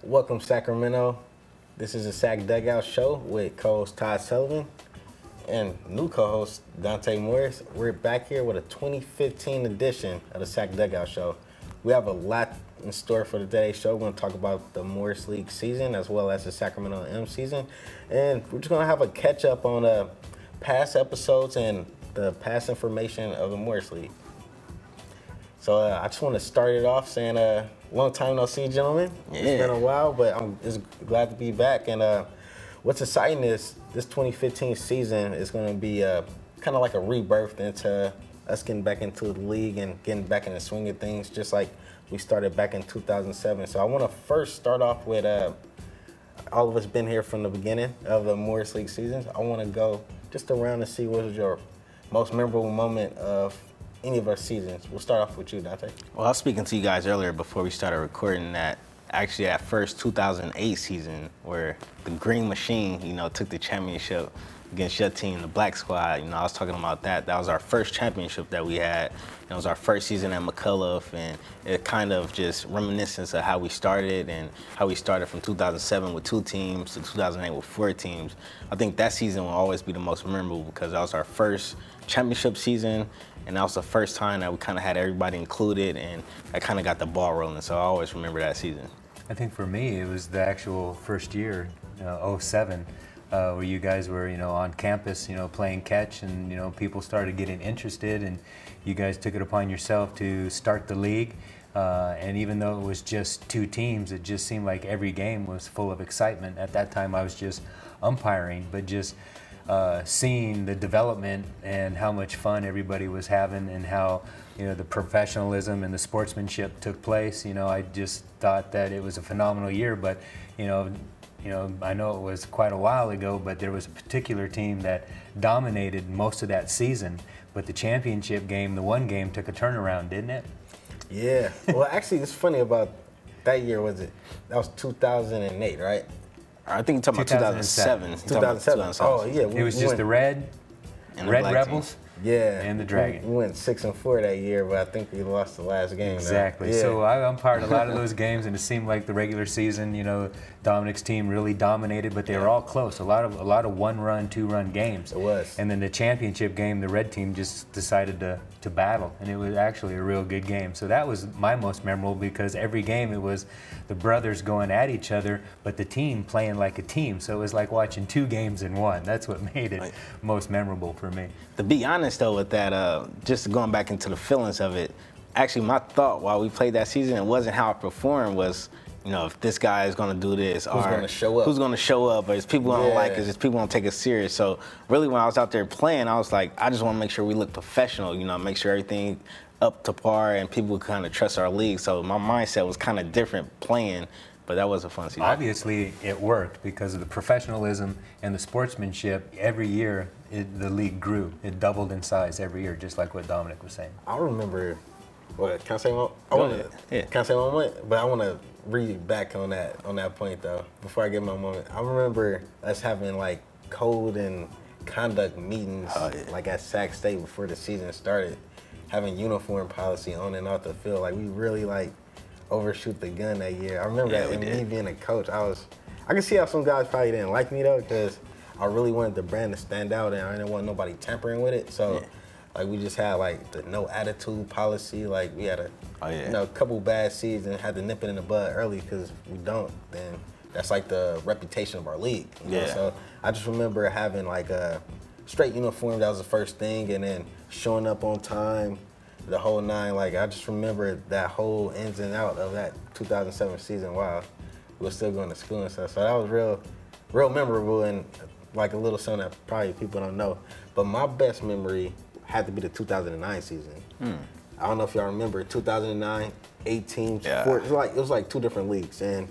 Welcome, Sacramento. This is the Sac Dugout Show with co-host Todd Sullivan and new co-host Dante Morris. We're back here with a 2015 edition of the Sac Dugout Show. We have a lot in store for today's show. We're going to talk about the Morris League season as well as the Sacramento M season. And we're just going to have a catch-up on past episodes and the past information of the Morris League. So I just want to start it off saying long time no see, gentlemen. Yeah. It's been a while, but I'm just glad to be back. And what's exciting is this 2015 season is going to be kind of like a rebirth into us getting back into the league and getting back in the swing of things, just like we started back in 2007. So I want to first start off with all of us been here from the beginning of the Morris League seasons. I want to go just around and see what was your most memorable moment of any of our seasons. We'll start off with you, Dante. Well, I was speaking to you guys earlier before we started recording that actually that first 2008 season where the Green Machine, took the championship against your team, the Black Squad. I was talking about that. That was our first championship that we had. It was our first season at McCullough, and it kind of just reminiscence of how we started and how we started from 2007 with 2 teams to 2008 with 4 teams. I think that season will always be the most memorable because that was our first championship season, and that was the first time that we kind of had everybody included, and I kind of got the ball rolling. So I always remember that season. I think for me, it was the actual first year, 07. Where you guys were, on campus, playing catch, and people started getting interested, and you guys took it upon yourself to start the league. And even though it was just 2 teams, it just seemed like every game was full of excitement. At that time, I was just umpiring, but just seeing the development and how much fun everybody was having, and how the professionalism and the sportsmanship took place. I just thought that it was a phenomenal year, but I know it was quite a while ago, but there was a particular team that dominated most of that season. But the championship game, the one game, took a turnaround, didn't it? Yeah. Well, actually, it's funny about that year. That was 2008, right? I think you're talking about 2007. 2007. Oh, yeah. It was just the Red Rebels. Team. Yeah. And the Dragon. We went 6-4 that year, but I think we lost the last game. Exactly. Yeah. So I umpired a lot of those games, and it seemed like the regular season, Dominic's team really dominated, but they were all close. A lot of 1-run, 2-run games. It was. And then the championship game, the red team just decided to battle, and it was actually a real good game. So that was my most memorable, because every game it was the brothers going at each other, but the team playing like a team. So it was like watching 2 games in one. That's what made it most memorable for me. To be honest, though, with that, just going back into the feelings of it, actually my thought while we played that season, it wasn't how I performed, was, if this guy is going to do this, who's going to show up? Who's going to show up? Or is people going to like us? Is people going to take us serious? So really, when I was out there playing, I was like, I just want to make sure we look professional, make sure everything up to par and people kind of trust our league. So my mindset was kind of different playing, but that was a fun season. Obviously, it worked because of the professionalism and the sportsmanship. Every year, the league grew. It doubled in size every year, just like what Dominic was saying. I remember. What, can I say one? Can I say one moment? But I want to read back on that point though. Before I get my moment, I remember us having like code and conduct meetings, like at Sac State before the season started, having uniform policy on and off the field. Like we really overshoot the gun that year. I remember that, and me being a coach, I could see how some guys probably didn't like me though, because I really wanted the brand to stand out, and I didn't want nobody tampering with it. So. We just had the no attitude policy. We had a couple bad seasons, had to nip it in the bud early, because we don't, then that's the reputation of our league. You know? So I just remember having a straight uniform. That was the first thing, and then showing up on time, the whole 9. I just remember that whole ins and out of that 2007 season while we were still going to school and stuff. So that was real memorable, and a little something that probably people don't know. But my best memory had to be the 2009 season. I don't know if y'all remember 2009, 8 teams, 4. It was like 2 different leagues, and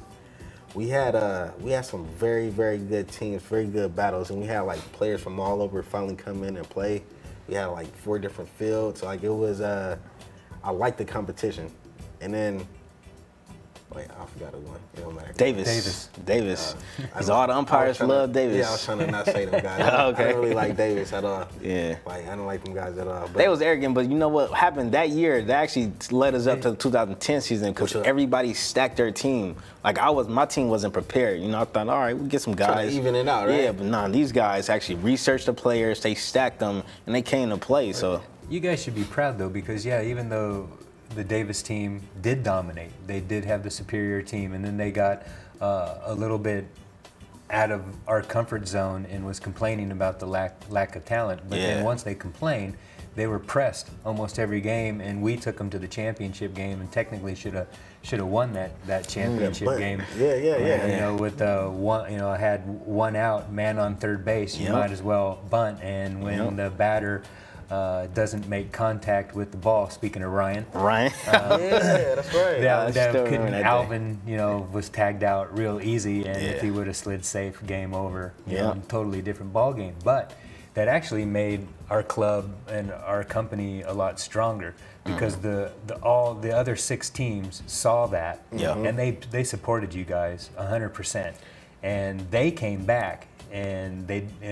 we had some very, very good teams, very good battles, and we had players from all over finally come in and play. We had 4 different fields. It was I liked the competition, and then Wait, I forgot who won. It don't matter. Davis. Because all the umpires love Davis. Yeah, I was trying to not say them guys. Okay. I don't really like Davis at all. Yeah. Like, I don't like them guys at all. But They was arrogant, but you know what happened that year? That actually led us up to the 2010 season because everybody stacked their team. Like my team wasn't prepared. You know, I thought, all right, we get some guys. Trying to even it out, right? Yeah, but no, these guys actually researched the players, they stacked them, and they came to play. So you guys should be proud though, because even though the Davis team did dominate, they did have the superior team, and then they got a little bit out of our comfort zone and was complaining about the lack of talent. But then once they complained, they were pressed almost every game, and we took them to the championship game, and technically should have won that championship game. Yeah. With I had one out, man on third base, you might as well bunt, and when the batter doesn't make contact with the ball. Speaking of Ryan. Yeah, that's right. Alvin, was tagged out real easy, and if he would have slid safe, game over. Totally different ball game. But that actually made our club and our company a lot stronger because all the other 6 teams saw that, and they supported you guys 100%, and they came back. And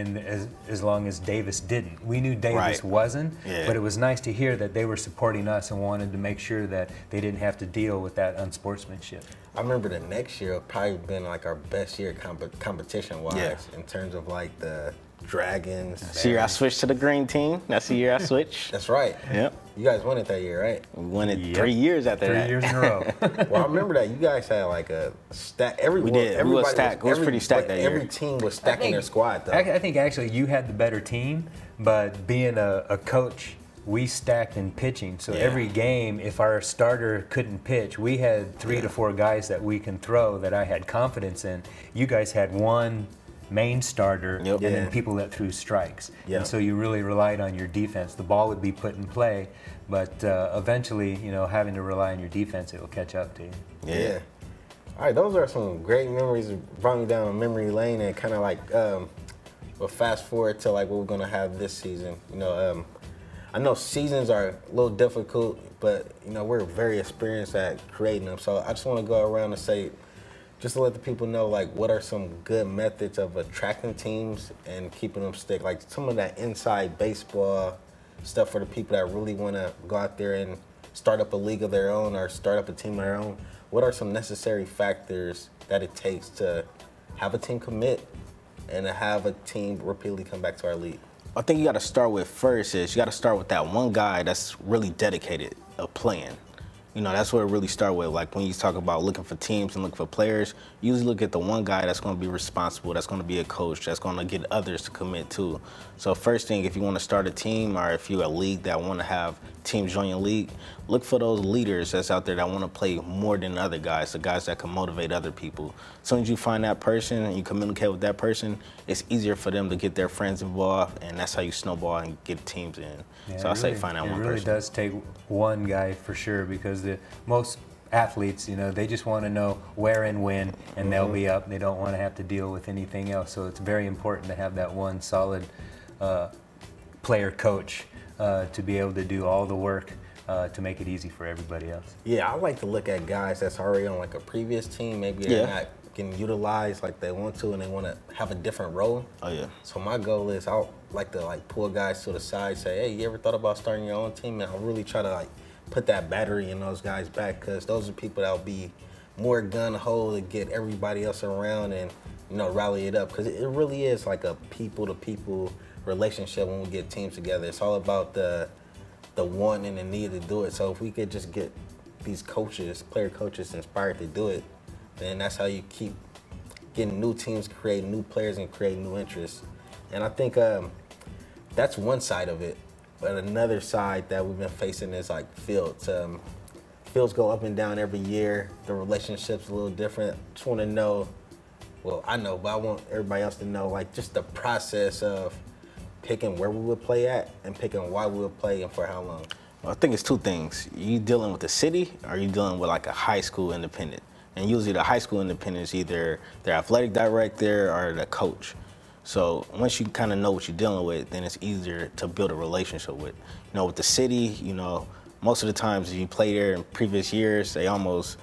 as long as Davis didn't, we knew Davis wasn't, but it was nice to hear that they were supporting us and wanted to make sure that they didn't have to deal with that unsportsmanship. I remember the next year probably been like our best year competition-wise in terms of like the Dragons. That's the year I switched to the green team. That's the year I switched. That's right. Yep. You guys won it that year, right? We won it 3 years after that. 3 years in a row. Well, I remember that you guys had like a stack. We did. We was stacked. It was pretty stacked that year. Every team was stacking their squad, though. I think actually you had the better team, but being a coach, we stacked in pitching. So every game, if our starter couldn't pitch, we had 3 to 4 guys that we can throw that I had confidence in. You guys had one main starter and then people that threw strikes. And so you really relied on your defense. The ball would be put in play, but eventually, having to rely on your defense, it will catch up to you. Yeah. All right, those are some great memories. Brought me down memory lane, and kind of like, we'll fast forward to like what we're gonna have this season. I know seasons are a little difficult, but we're very experienced at creating them. So I just want to go around and say, just to let the people know, like, what are some good methods of attracting teams and keeping them stick? Like, some of that inside baseball stuff for the people that really want to go out there and start up a league of their own or start up a team of their own. What are some necessary factors that it takes to have a team commit and to have a team repeatedly come back to our league? I think you got to start with first is you got to start with that one guy that's really dedicated of playing. That's where it really starts with. Like when you talk about looking for teams and looking for players, you usually look at the one guy that's going to be responsible, that's going to be a coach, that's going to get others to commit to. So first thing, if you want to start a team or if you're a league that want to have teams join your league, look for those leaders that's out there that want to play more than other guys, the guys that can motivate other people. As soon as you find that person and you communicate with that person, it's easier for them to get their friends involved, and that's how you snowball and get teams in. Yeah, so I say find that one person. It really does take one guy for sure, because most athletes, they just want to know where and when, and they'll be up. They don't want to have to deal with anything else. So it's very important to have that one solid player coach to be able to do all the work to make it easy for everybody else. Yeah, I like to look at guys that's already on like a previous team. Maybe they're not getting utilized like they want to, and they want to have a different role. Oh yeah. So my goal is I like to pull guys to the side, say, hey, you ever thought about starting your own team? And I'll really try to put that battery in those guys back, because those are people that'll be more gun-ho to get everybody else around and rally it up, because it really is like a people-to-people relationship when we get teams together. It's all about the want and the need to do it. So if we could just get these coaches, player coaches, inspired to do it, then that's how you keep getting new teams, create new players, and create new interests. And I think that's one side of it. But another side that we've been facing is fields. Fields go up and down every year. The relationship's a little different. Just want to know, well, I know, but I want everybody else to know, just the process of picking where we would play at and picking why we would play and for how long. Well, I think it's two things. You dealing with the city, or you dealing with a high school independent? And usually the high school independent is either their athletic director or the coach. So once you kind of know what you're dealing with, then it's easier to build a relationship with. With the city, most of the times you play there in previous years, they almost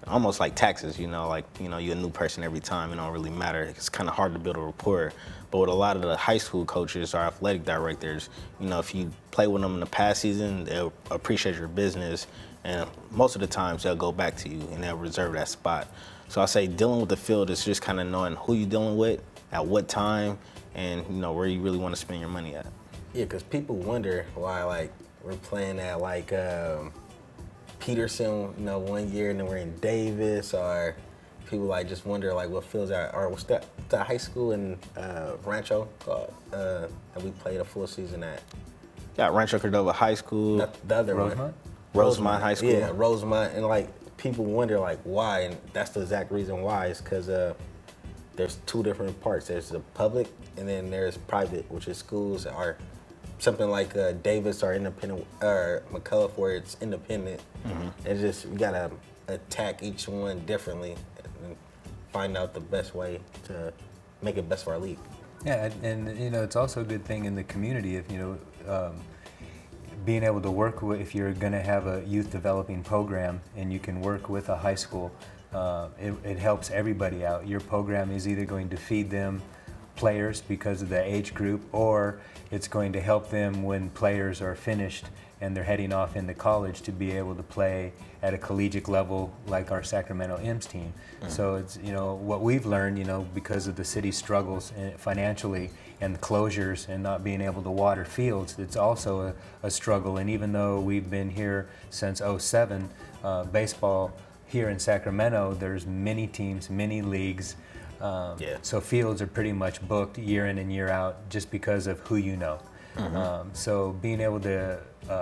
almost like taxes, you're a new person every time. It don't really matter. It's kind of hard to build a rapport. But with a lot of the high school coaches or athletic directors, if you play with them in the past season, they'll appreciate your business. And most of the times they'll go back to you and they'll reserve that spot. So I say dealing with the field is just kind of knowing who you're dealing with, at what time, and where you really want to spend your money at. Yeah, because people wonder why we're playing at Peterson, 1 year, and then we're in Davis, or people just wonder what fields are, or what's that high school in Rancho called that we played a full season at? Yeah, Rancho Cordova High School. The other Rosemont? one. Rosemont High School. Yeah, Rosemont, and people wonder why, and that's the exact reason why. Is because there's two different parts. There's the public, and then there's private, which is schools that are something like Davis or independent, or McCullough, where it's independent. Mm-hmm. It's just we gotta attack each one differently and find out the best way to make it best for our league. Yeah, and it's also a good thing in the community if being able to work with, if you're going to have a youth developing program and you can work with a high school, it helps everybody out. Your program is either going to feed them players because of the age group, or it's going to help them when players are finished and they're heading off into college to be able to play at a collegiate level like our Sacramento Imps team. Mm-hmm. So it's, what we've learned, because of the city's struggles financially and the closures and not being able to water fields, it's also a struggle. And even though we've been here since '07, baseball here in Sacramento, there's many teams, many leagues. So fields are pretty much booked year in and year out just because of who you know. Mm-hmm. So being able to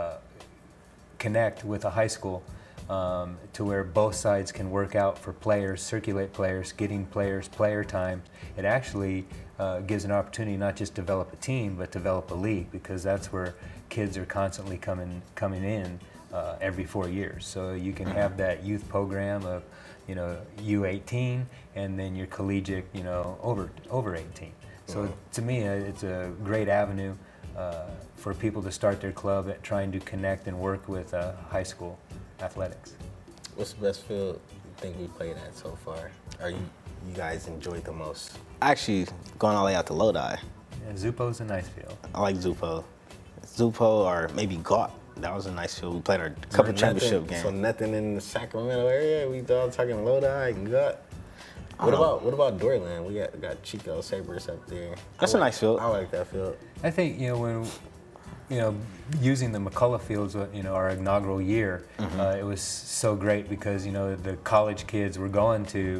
connect with a high school to where both sides can work out for players, circulate players, getting players player time, it actually gives an opportunity not just to develop a team, but develop a league, because that's where kids are constantly coming in every 4 years. So you can have that youth program of U18, and then your collegiate, over 18. So to me, it's a great avenue for people to start their club at trying to connect and work with high school athletics. What's the best field you think we played at so far? Or you guys enjoyed the most? Actually, going all the way out to Lodi. Yeah, Zupo's a nice field. I like Zupo. Zupo or maybe Gaunt. That was a nice field. We played a couple championship games. So nothing in the Sacramento area? We all talking Lodi and Gaunt? What about Dorland? We got Chico Sabres up there. That's a nice field. I like that field. I think when using the McCullough fields, our inaugural year, it was so great because the college kids were going to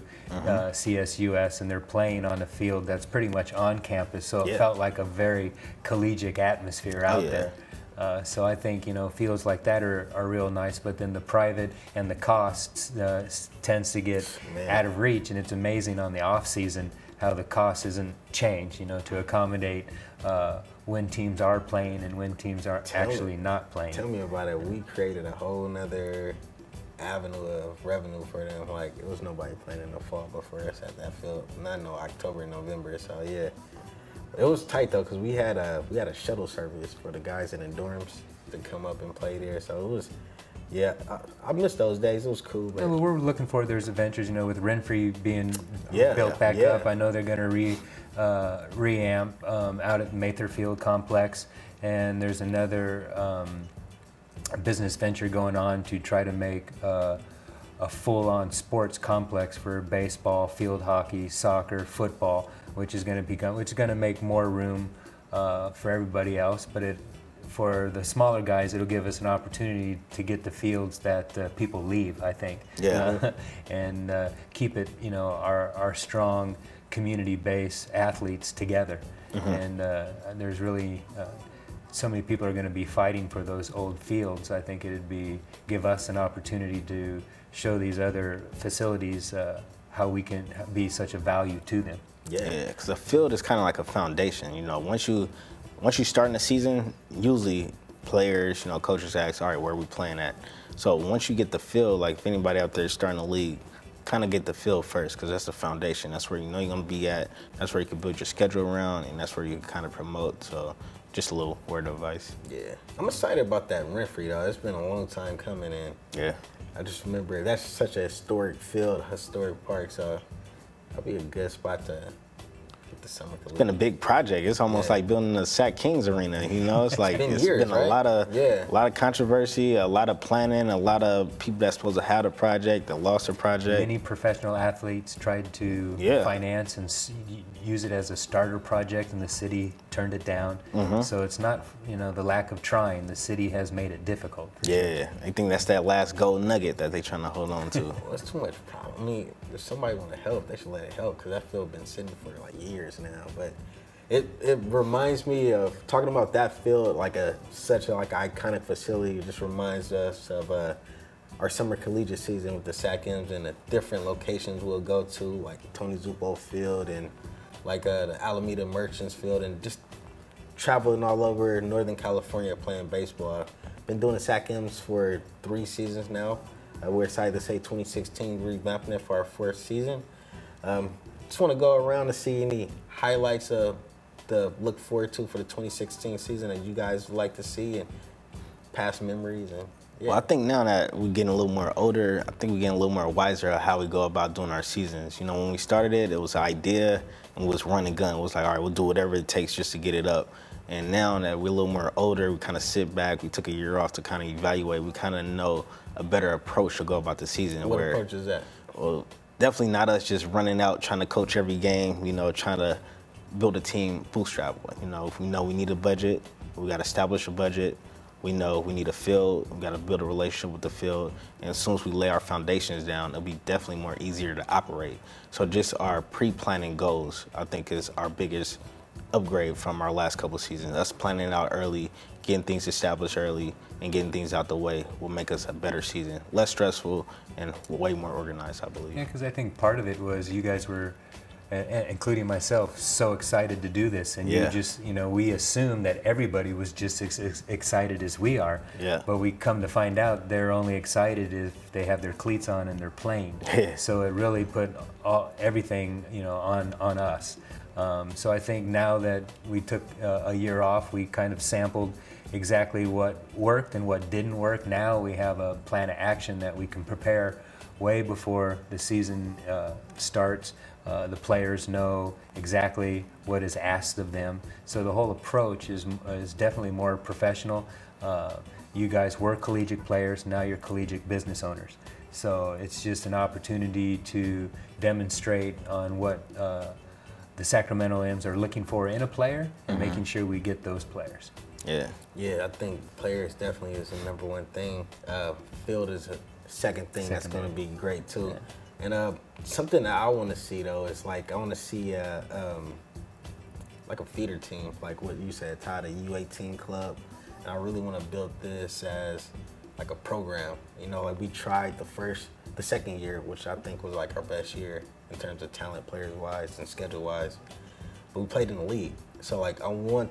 CSUS and they're playing on a field that's pretty much on campus, so it felt like a very collegiate atmosphere out there. So I think fields like that are real nice, but then the private and the costs tends to get out of reach, and it's amazing on the off season how the cost isn't changed, to accommodate when teams are playing and when teams are actually not playing. Tell me about it. We created a whole nother avenue of revenue for them. It was nobody playing in the fall before us at that field. Not no October and November. So yeah. It was tight though, because we had a shuttle service for the guys in the dorms to come up and play there. So it was, I missed those days. It was cool. But we're looking forward. There's adventures, with Renfree being built back up. I know they're going to reamp out at Mather Field Complex, and there's another business venture going on to try to make a full-on sports complex for baseball, field hockey, soccer, football, which is going to make more room for everybody else. But for the smaller guys, it'll give us an opportunity to get the fields that people leave, I think. Yeah. And keep it, our strong community-based athletes together. Mm-hmm. And there's really so many people are going to be fighting for those old fields. I think it'd give us an opportunity to show these other facilities how we can be such a value to them. Yeah, because the field is kind of like a foundation. Once you start in the season, usually players, coaches ask, all right, where are we playing at? So once you get the field, if anybody out there starting the league, kind of get the field first, because that's the foundation. That's where you're going to be at. That's where you can build your schedule around, and that's where you can kind of promote. So just a little word of advice. Yeah, I'm excited about that Renfree though. It's been a long time coming in. Yeah. I just remember that's such a historic field, historic park, so that'd be a good spot to get the summer. It's been a big project. It's almost like building the Sac Kings arena. You know, it's like it's been a lot of controversy, a lot of planning, a lot of people that's supposed to have the project that lost the project. Many professional athletes tried to finance and use it as a starter project, and the city turned it down. So it's not, the lack of trying. The city has made it difficult. Yeah, I think that's that last gold nugget that they're trying to hold on to. Well, it's too much problem. I mean, if somebody want to help, they should let it help, because that field been sitting for like years now. But it reminds me of talking about that field like such a iconic facility. It just reminds us of our summer collegiate season with the Sac-M's and the different locations we'll go to, like Tony Zupo Field and like the Alameda Merchants Field, and just traveling all over Northern California playing baseball. Been doing the Sac-M's for 3 seasons now. We're excited to say 2016 revamping it for our 4th season. Just want to go around to see any highlights to look forward to for the 2016 season that you guys would like to see, and past memories. And Well, I think now that we're getting a little more older, I think we're getting a little more wiser of how we go about doing our seasons. You know, when we started it was an idea and it was run and gun. It was like, all right, we'll do whatever it takes just to get it up. And now that we're a little more older, we kind of sit back. We took a year off to kind of evaluate. We kind of know a better approach to go about the season. What approach is that? Well, definitely not us just running out trying to coach every game. Trying to build a team bootstrap. If we know we need a budget, we got to establish a budget. We know we need a field. We got to build a relationship with the field. And as soon as we lay our foundations down, it'll be definitely more easier to operate. So just our pre-planning goals, I think, is our biggest upgrade from our last couple of seasons. Us planning out early, getting things established early, and getting things out the way will make us a better season. Less stressful and way more organized, I believe. Yeah, because I think part of it was you guys were, including myself, so excited to do this. And you just, we assumed that everybody was just as excited as we are. Yeah. But we come to find out they're only excited if they have their cleats on and they're playing. Yeah. So it really put everything, on us. So I think now that we took a year off, we kind of sampled exactly what worked and what didn't work. Now we have a plan of action that we can prepare way before the season starts. The players know exactly what is asked of them. So the whole approach is definitely more professional. You guys were collegiate players, now you're collegiate business owners. So it's just an opportunity to demonstrate on what the Sacramento M's are looking for in a player, and making sure we get those players. Yeah, I think players definitely is the #1 thing. Field is a second thing that's going to be great too. Yeah. And something that I want to see though is I want to see like a feeder team, like what you said, Todd, a U18 club. And I really want to build this as like a program. We tried the second year, which I think was like our best year in terms of talent, players wise and schedule wise. But we played in the league, so I want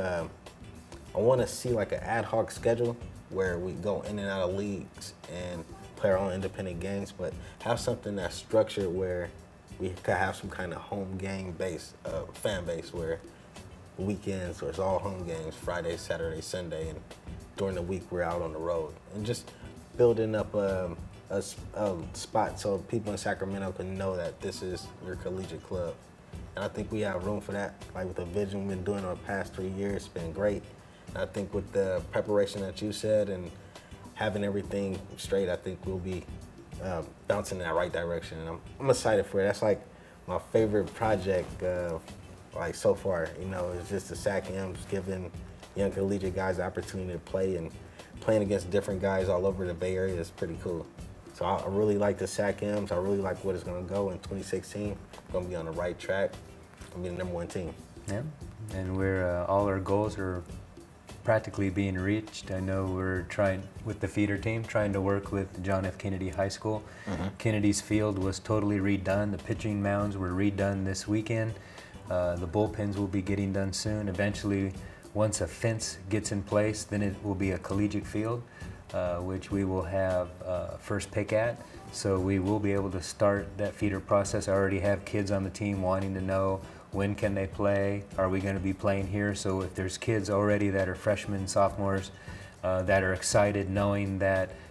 to see like an ad hoc schedule where we go in and out of leagues and play our own independent games, but have something that's structured where we could have some kind of home game base, fan base, where weekends or it's all home games, Friday, Saturday, Sunday, and during the week we're out on the road, and just building up a spot so people in Sacramento can know that this is your collegiate club. And I think we have room for that. Like with the vision we've been doing over the past 3 years, it's been great. And I think with the preparation that you said and having everything straight, I think we'll be bouncing in that right direction. And I'm excited for it. That's like my favorite project so far. It's just the Sac-M's giving young collegiate guys the opportunity to play, and playing against different guys all over the Bay Area is pretty cool. So I really like the Sac-M's. I really like what it's going to go in 2016. We're going to be on the right track. We're going to be the #1 team. Yeah, and we're all our goals are practically being reached. I know we're trying with the feeder team, trying to work with John F. Kennedy High School. Kennedy's field was totally redone. The pitching mounds were redone this weekend. The bullpens will be getting done soon. Eventually, once a fence gets in place, then it will be a collegiate field, which we will have first pick at. So we will be able to start that feeder process. I already have kids on the team wanting to know when can they play, are we going to be playing here? So if there's kids already that are freshmen, sophomores, that are excited knowing that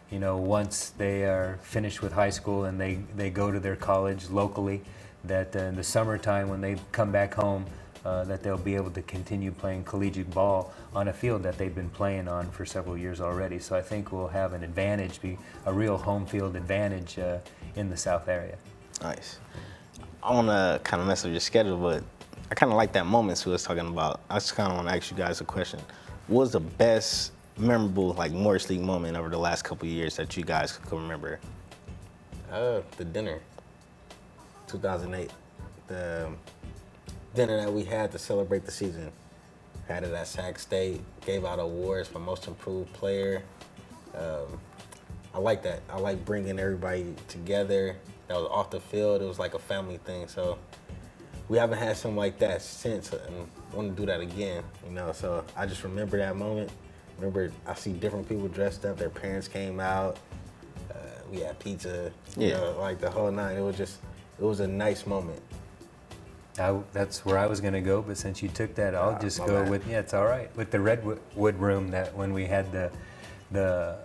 you know, once they are finished with high school and they go to their college locally, that in the summertime when they come back home, that they'll be able to continue playing collegiate ball on a field that they've been playing on for several years already. So I think we'll have an advantage, a real home field advantage in the South area. Nice. I want to kind of mess up your schedule, but I kind of like that moment Sue was talking about. I just kind of want to ask you guys a question. What was the best memorable like Morris League moment over the last couple of years that you guys can remember? The dinner, 2008. The dinner that we had to celebrate the season. Had it at Sac State, gave out awards for most improved player. I like that. I like bringing everybody together. That was off the field. It was like a family thing. So we haven't had something like that since, and want to do that again, you know. So I just remember that moment. Remember, I see different people dressed up. Their parents came out. We had pizza, you know, like the whole night. It was a nice moment. That's where I was going to go, but since you took that, I'll just go with, it's all right, with the Redwood Room, that when we had the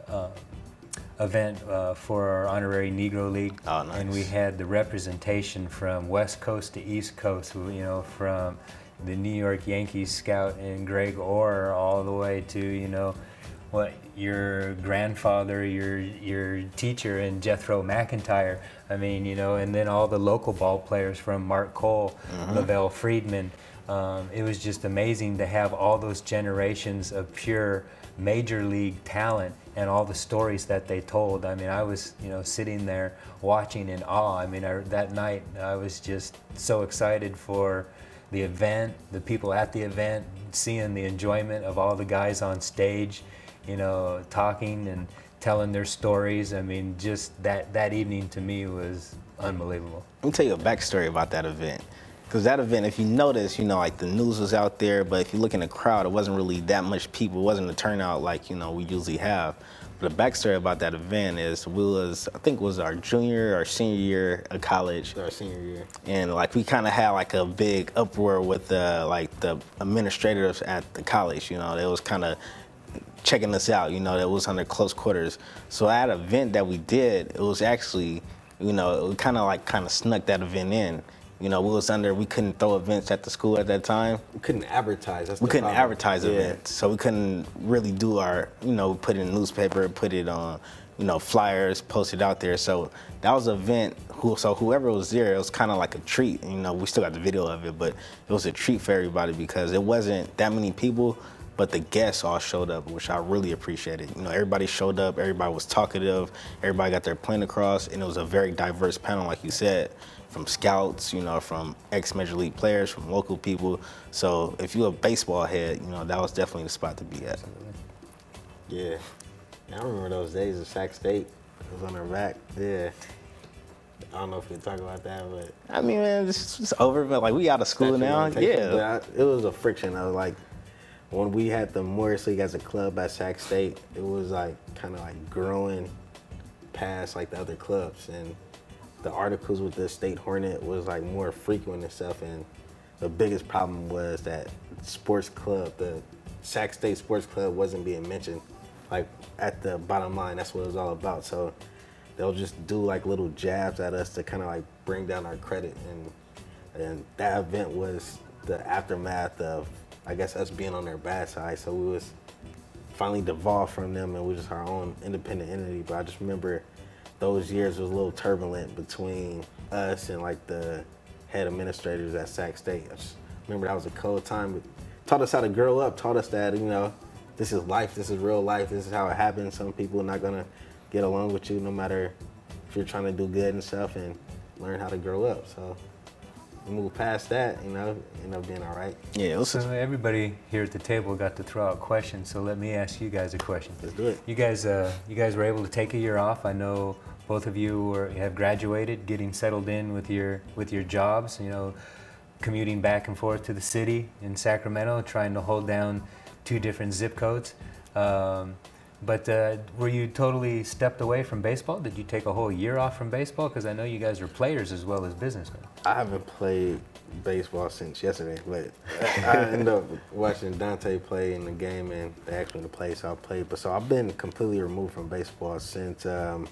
event for our honorary Negro League. Oh, nice. And we had the representation from West Coast to East Coast, you know, from the New York Yankees scout and Greg Orr all the way to, you know, what your grandfather, your teacher, and Jethro McIntyre. I mean, you know, and then all the local ball players from Mark Cole, Lavelle Friedman. It was just amazing to have all those generations of pure major league talent and all the stories that they told. I mean, I was, you know, sitting there watching in awe. I mean, that night I was just so excited for the event, the people at the event, seeing the enjoyment of all the guys on stage, you know, talking and telling their stories. I mean, just that evening to me was unbelievable. Let me tell you a backstory about that event. Because that event, if you notice, you know, like the news was out there, but if you look in the crowd, it wasn't really that much people. It wasn't a turnout like, you know, we usually have. But the backstory about that event is I think it was our junior or senior year of college. Our senior year. And like we kind of had like a big uproar with the administrators at the college, you know. They was kind of checking us out, you know, that was under close quarters. So at an event that we did, it was actually, you know, it kind of snuck that event in. You know, we couldn't throw events at the school at that time. We couldn't advertise. We couldn't advertise events, so we couldn't really do our, you know, put it in the newspaper, put it on, you know, flyers, post it out there. So that was an event. So whoever was there, it was kind of like a treat. You know, we still got the video of it, but it was a treat for everybody because it wasn't that many people, but the guests all showed up, which I really appreciated. You know, everybody showed up, everybody was talkative, everybody got their point across, and it was a very diverse panel, like you said, from scouts, you know, from ex-Major League players, from local people. So if you're a baseball head, you know, that was definitely the spot to be at. Yeah. I remember those days at Sac State. It was on our back. Yeah. I don't know if we can talk about that, but... I mean, man, it's over, but like we out of school now. Yeah. But it was a friction. I was like, when we had the Morris League as a club at Sac State, it was like kind of like growing past like the other clubs, and the articles with the State Hornet was like more frequent and stuff. And the biggest problem was that sports club, the Sac State Sports Club, wasn't being mentioned. Like at the bottom line, that's what it was all about. So they'll just do like little jabs at us to kind of like bring down our credit. And that event was the aftermath of, I guess, us being on their bad side. So we was finally devolved from them, and we was our own independent entity. But I just remember those years was a little turbulent between us and like the head administrators at Sac State. I just remember that was a cold time. It taught us how to grow up, taught us that, you know, this is life, this is real life, this is how it happens. Some people are not gonna get along with you no matter if you're trying to do good and stuff, and learn how to grow up. So we moved past that, you know, ended up being all right. Yeah, so everybody here at the table got to throw out questions, so let me ask you guys a question. Let's do it. You guys were able to take a year off. I know both of you have graduated, getting settled in with your jobs, you know, commuting back and forth to the city in Sacramento, trying to hold down 2 different zip codes. But were you totally stepped away from baseball? Did you take a whole year off from baseball? Because I know you guys were players as well as businessmen. I haven't played baseball since yesterday, but I ended up watching Dante play in the game, and they asked me to play, so I played. But so I've been completely removed from baseball since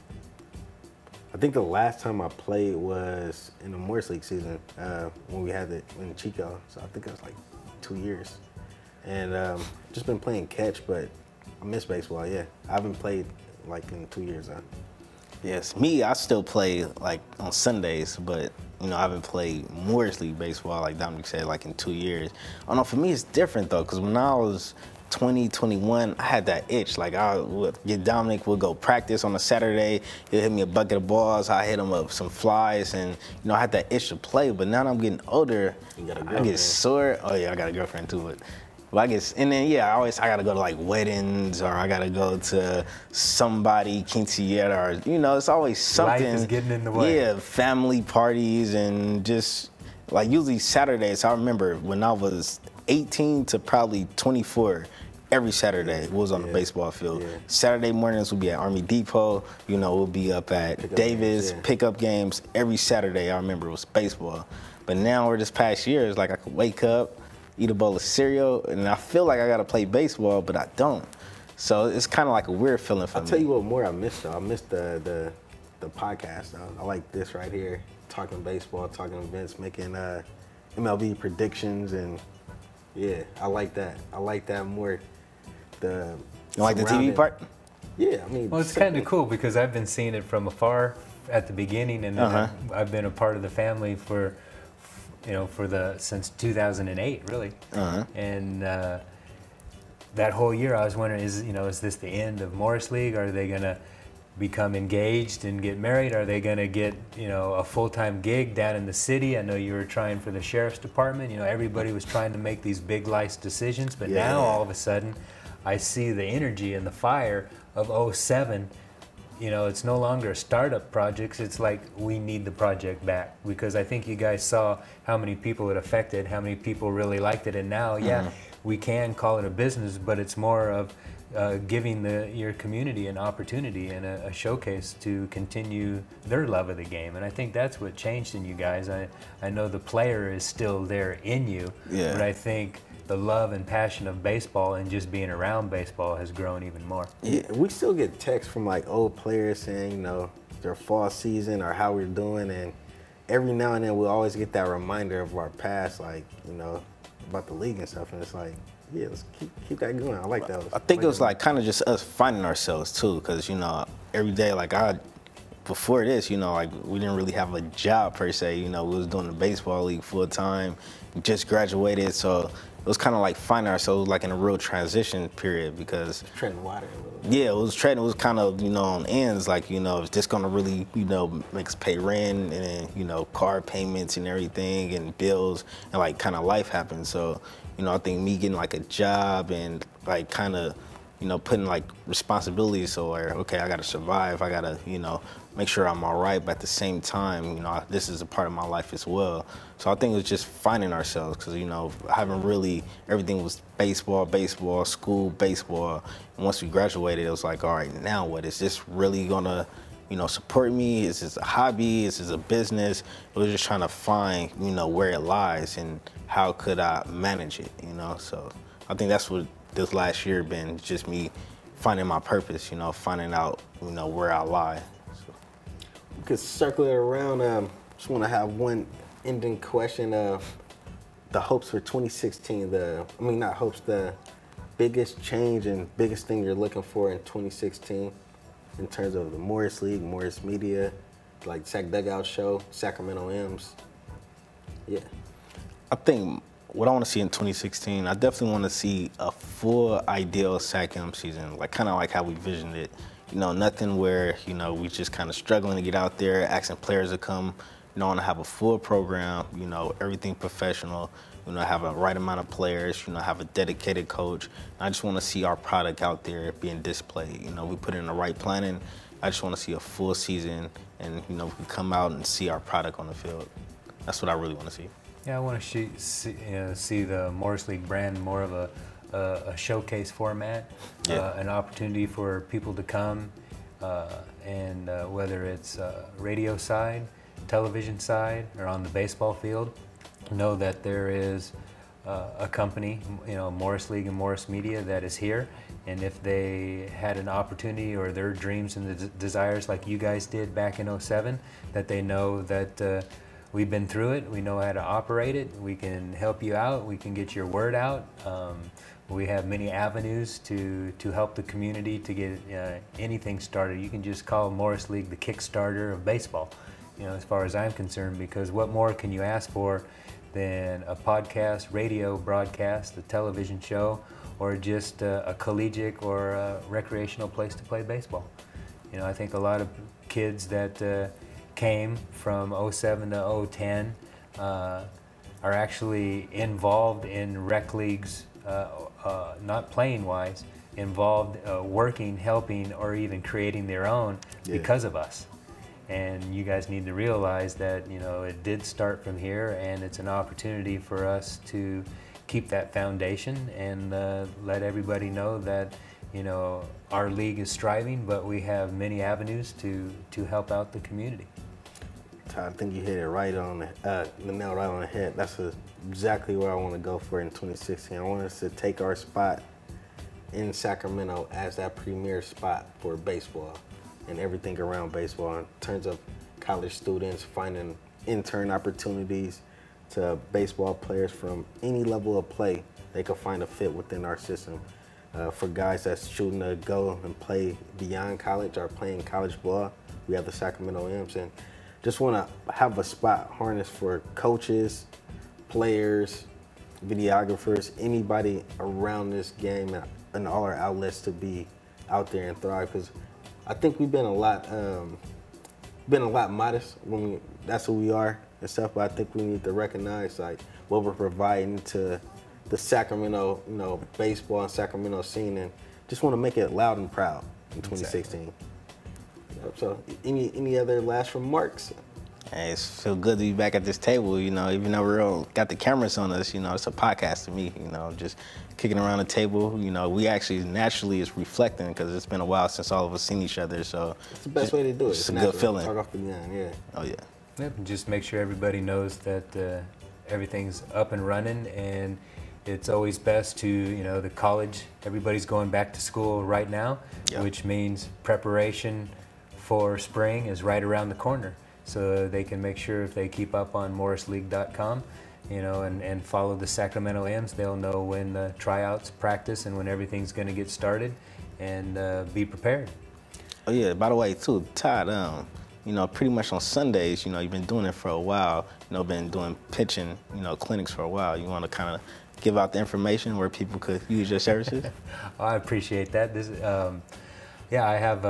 I think the last time I played was in the Morris League season when we had it in Chico. So I think it was like 2 years, and just been playing catch, but I miss baseball. Yeah, I haven't played like in 2 years though. Yes, me, I still play like on Sundays, but you know, I haven't played Morris League baseball like Dominic said, like in 2 years. I don't know, for me it's different though, because when I was 20, 21, I had that itch. Like I would get Dominic, would go practice on a Saturday, he'll hit me a bucket of balls, I hit him up some flies, and you know, I had that itch to play. But now that I'm getting older, I get sore. Oh yeah, I got a girlfriend too, but I guess, and then yeah, I gotta go to like weddings, or I gotta go to somebody quinceañera, or you know, it's always something. Life is getting in the way. Yeah, family parties, and just like usually Saturdays. I remember when I was 18 to probably 24, every Saturday was on the baseball field. Yeah. Saturday mornings would be at Army Depot. You know, we'll be up at Davis, pickup games. Every Saturday, I remember it was baseball. But now, over this past year, it's like I could wake up, eat a bowl of cereal, and I feel like I got to play baseball, but I don't. So it's kind of like a weird feeling for me. I'll tell you what more I missed, though. I missed the podcast, though. I like this right here, talking baseball, talking events, making MLB predictions, and yeah, I like that. I like that more. You like the TV part? Yeah, I mean. Well, it's kind of cool because I've been seeing it from afar at the beginning, and then I've been a part of the family for since 2008, really. And that whole year, I was wondering, is this the end of Morris League? Are they gonna become engaged and get married? Are they gonna get a full-time gig down in the city? I know you were trying for the sheriff's department. Everybody was trying to make these big life decisions, but now all of a sudden, I see the energy and the fire of 07. It's no longer a startup project. It's like we need the project back, because I think you guys saw how many people it affected, how many people really liked it, and now, we can call it a business, but it's more of giving your community an opportunity and a showcase to continue their love of the game. And I think that's what changed in you guys. I know the player is still there in you, but I think the love and passion of baseball and just being around baseball has grown even more. Yeah, we still get texts from like old players saying, their fall season or how we're doing, and every now and then we'll always get that reminder of our past, like, about the league and stuff, and it's like, yeah, let's keep that going. I like that. I think it was like kind of just us finding ourselves too, because every day, like before this, like we didn't really have a job per se. We was doing the baseball league full time, just graduated, so it was kind of like finding ourselves like in a real transition period, because treading water a little bit. Yeah, it was kind of on ends, like is this gonna really make us pay rent, and then car payments and everything and bills, and like kind of life happens. So I think me getting like a job and like kind of putting like responsibilities, so okay, I gotta survive, I gotta make sure I'm all right, but at the same time this is a part of my life as well. So I think it was just finding ourselves, because I haven't really, everything was baseball, school, baseball, and once we graduated, it was like, all right, now what? Is this really gonna support me? Is this a hobby? Is this a business? It was just trying to find where it lies and how could I manage it, so I think that's what this last year been, just me finding my purpose, finding out where I lie. So. We could circle it around. Just want to have one ending question of the hopes for 2016. The biggest change and biggest thing you're looking for in 2016 in terms of the Morris League, Morris Media, like Sac Dugout Show, Sacramento M's. Yeah. I think what I want to see in 2016, I definitely want to see a full ideal SAC-M season, like kind of like how we visioned it. Nothing where, we just kind of struggling to get out there, asking players to come. I want to have a full program, everything professional, have a right amount of players, have a dedicated coach. I just want to see our product out there being displayed. We put in the right planning. I just want to see a full season, and, we come out and see our product on the field. That's what I really want to see. Yeah, I want to see the Morris League brand more of a showcase format, an opportunity for people to come, and whether it's radio side, television side, or on the baseball field, know that there is a company, Morris League and Morris Media, that is here. And if they had an opportunity or their dreams and desires like you guys did back in '07, that they know that we've been through it, we know how to operate it, we can help you out, we can get your word out. We have many avenues to help the community to get anything started. You can just call Morris League the Kickstarter of baseball, as far as I'm concerned, because what more can you ask for than a podcast, radio broadcast, a television show, or just a collegiate or a recreational place to play baseball. I think a lot of kids that came from '07 to '10 are actually involved in rec leagues, not playing wise, involved working, helping, or even creating their own because of us. And you guys need to realize that, it did start from here, and it's an opportunity for us to keep that foundation and let everybody know that, our league is striving, but we have many avenues to help out the community. I think you hit it right on the nail right on the head. That's exactly what I want to go for in 2016. I want us to take our spot in Sacramento as that premier spot for baseball and everything around baseball in terms of college students finding intern opportunities to baseball players from any level of play. They could find a fit within our system. For guys that's shooting to go and play beyond college or playing college ball, we have the Sacramento Imps, and just want to have a spot harness for coaches, players, videographers, anybody around this game and all our outlets to be out there and thrive. Because I think we've been a lot modest when that's who we are and stuff. But I think we need to recognize like what we're providing to the Sacramento, baseball and Sacramento scene, and just want to make it loud and proud in 2016. Exactly. So, any other last remarks? Hey, it's feel good to be back at this table. Even though we all got the cameras on us, it's a podcast to me. Just kicking around the table. We actually naturally is reflecting because it's been a while since all of us seen each other. So it's the best way to do it. It's a good feeling. Talk off the gun, yeah. Oh yeah. Yep, and just make sure everybody knows that everything's up and running, and it's always best to the college. Everybody's going back to school right now, which means preparation for spring is right around the corner. So they can make sure if they keep up on morrisleague.com, and follow the Sacramento Imps, they'll know when the tryouts, practice, and when everything's going to get started, and be prepared. Oh yeah, by the way too, Todd, pretty much on Sundays, you've been doing it for a while, been doing pitching, clinics for a while. You want to kind of give out the information where people could use your services? I appreciate that. This, I have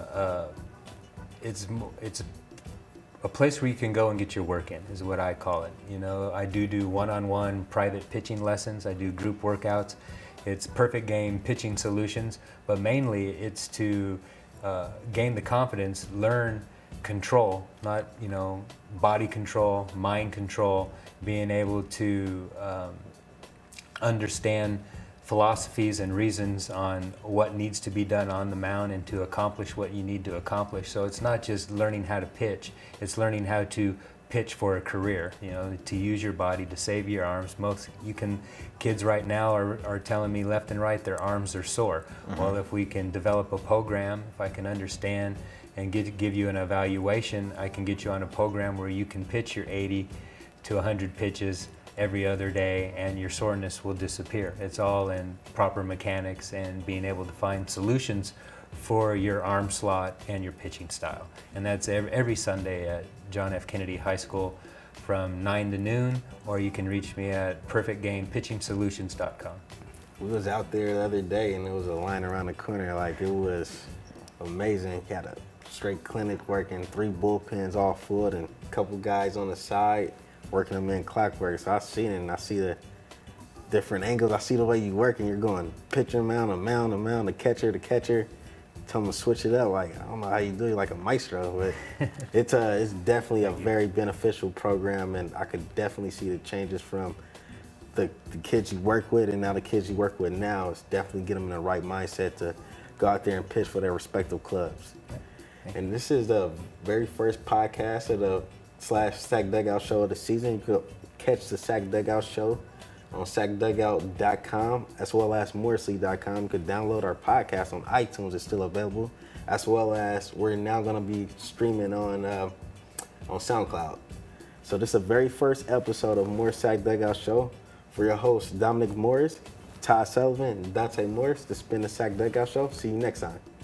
it's a place where you can go and get your work in, is what I call it. I do one-on-one private pitching lessons. I do group workouts. It's Perfect Game Pitching Solutions, but mainly it's to gain the confidence, learn control, not body control, mind control, being able to understand philosophies and reasons on what needs to be done on the mound and to accomplish what you need to accomplish. So it's not just learning how to pitch, it's learning how to pitch for a career, to use your body, to save your arms. Kids right now are telling me left and right their arms are sore. Mm-hmm. Well, if we can develop a program, if I can understand and give you an evaluation, I can get you on a program where you can pitch your 80 to 100 pitches every other day, and your soreness will disappear. It's all in proper mechanics and being able to find solutions for your arm slot and your pitching style. And that's every Sunday at John F. Kennedy High School from 9 to noon, or you can reach me at perfectgamepitchingsolutions.com. We was out there the other day, and there was a line around the corner. Like, it was amazing. He had a straight clinic working, 3 bullpens all full, and a couple guys on the side working them in clockwork. So I seen it, and I see the different angles. I see the way you work, and you're going pitcher mound to mound to mound, to catcher to catcher. Tell them to switch it up. Like, I don't know how you do it, like a maestro, but it's definitely a very beneficial program, and I could definitely see the changes from the kids you work with and now the kids you work with now. It's definitely get them in the right mindset to go out there and pitch for their respective clubs. And this is the very first podcast of the /Sac Dugout show of the season. You could catch the Sack Dugout show on sackdugout.com as well as morrisley.com. You could download our podcast on iTunes. It's still available, as well as we're now going to be streaming on SoundCloud. So this is the very first episode of More Sack Dugout Show. For your hosts, Dominic Morris, Todd Sullivan, and Dante Morris, to spin the Sack Dugout Show. See you next time.